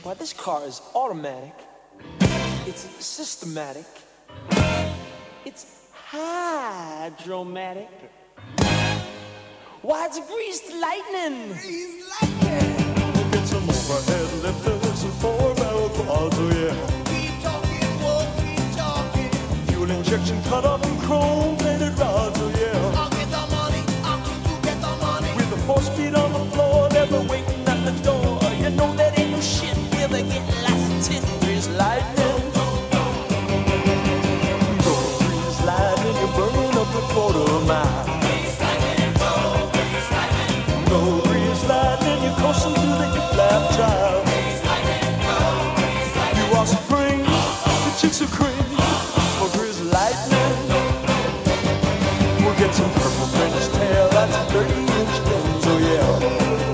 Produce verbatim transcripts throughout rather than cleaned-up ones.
Why, this car is automatic, it's systematic, it's hydromatic. Why, it's greased lightning. Greased lightning. We'll get some overhead lifters and four-barrel quads, oh yeah. Keep talking, whoa, keep talking. Fuel injection cut up in chrome-plated rods, oh yeah. I'll get the money, I'll keep you get the money. With a four-speed on the floor, never waiting at the door. You know that ain't no shit, we'll be getting lots of tin. Greased lightning. Go grease lightning, you're burning up the quarter mile. Go grease lightning, you're coursing through the hip-lap child. You are supreme, the chicks are cream. For grease lightning, we'll get some purple French tail, that's thirty-inch fins, oh yeah.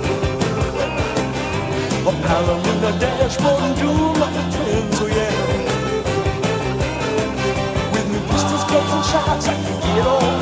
A Palomino dashboard and dual muffin twins, oh yeah. With new pistols, clubs, and shots, I can get all